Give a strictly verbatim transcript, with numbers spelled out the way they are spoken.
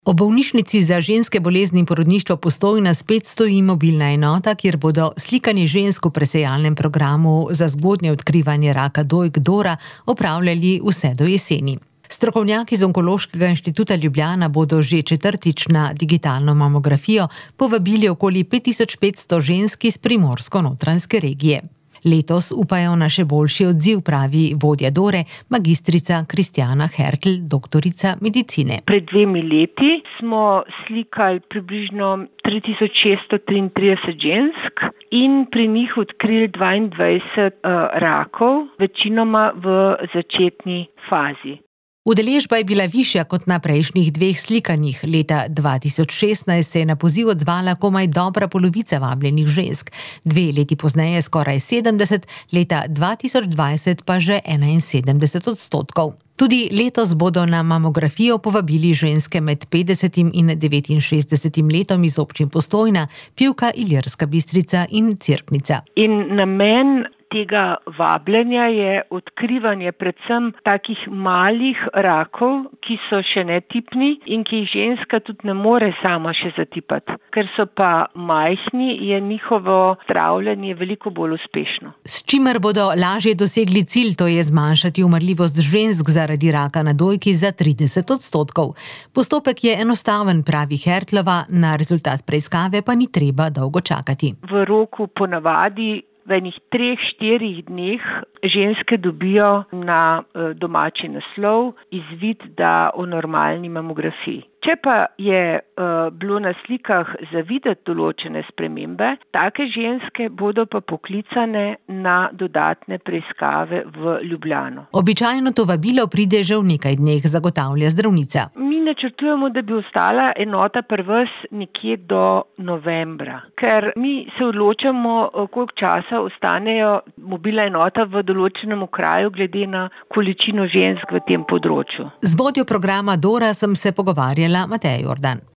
O bolnišnici za ženske bolezni in porodništvo Postojna spet stoji mobilna enota, kjer bodo slikanje žensk v presejalnem programu za zgodnje odkrivanje raka dojk Dora opravljali vse do jeseni. Strokovnjaki z Onkološkega inštituta Ljubljana bodo že četrtič na digitalno mamografijo povabili okoli pet tisoč petsto žensk iz primorsko-notranjske regije. Letos upajo na še boljši odziv, pravi vodja Dore, magistrica Kristjana Hertl, doktorica medicine. Pred dvemi leti smo slikali približno tri tisoč šeststo triintrideset žensk in pri njih odkrili dvaindvajset uh, rakov, večinoma v začetni fazi. Udeležba je bila višja kot na prejšnjih dveh slikanjih. Leta dva tisoč šestnajst se je na poziv odzvala komaj dobra polovica vabljenih žensk, dve leti pozneje skoraj sedemdeset, leta dva tisoč dvajset pa že enainsedemdeset odstotkov. Tudi letos bodo na mamografijo povabili ženske med petdesetim in devetinšestdesetim letom iz občin Postojna, Pivka, Ilirska Bistrica in Cerknica. In namen tega vabljenja je odkrivanje predvsem takih malih rakov, ki so še netipni in ki jih ženska tudi ne more sama še zatipati. Ker so pa majhni, je njihovo zdravljenje veliko bolj uspešno. S čimer bodo lažje dosegli cilj, to je zmanjšati umrljivost žensk zaradi raka na dojki za trideset odstotkov. Postopek je enostaven, pravi Hertlova, na rezultat preiskave pa ni treba dolgo čakati. V roku ponavadi v enih treh, štirih dneh ženske dobijo na domači naslov izvid, da o normalni mamografiji. Če pa je uh, bilo na slikah zavideti določene spremembe, take ženske bodo pa poklicane na dodatne preiskave v Ljubljano. Običajno to vabilo pride že v nekaj dneh, zagotavlja zdravnica. Mi načrtujemo, da bi ostala enota pri vas nekje do novembra, ker mi se odločamo, koliko časa ostanejo mobilna enota v določenem kraju glede na količino žensk v tem področju. Z vodjo programa Dora sem se pogovarjala Mateja Jordan.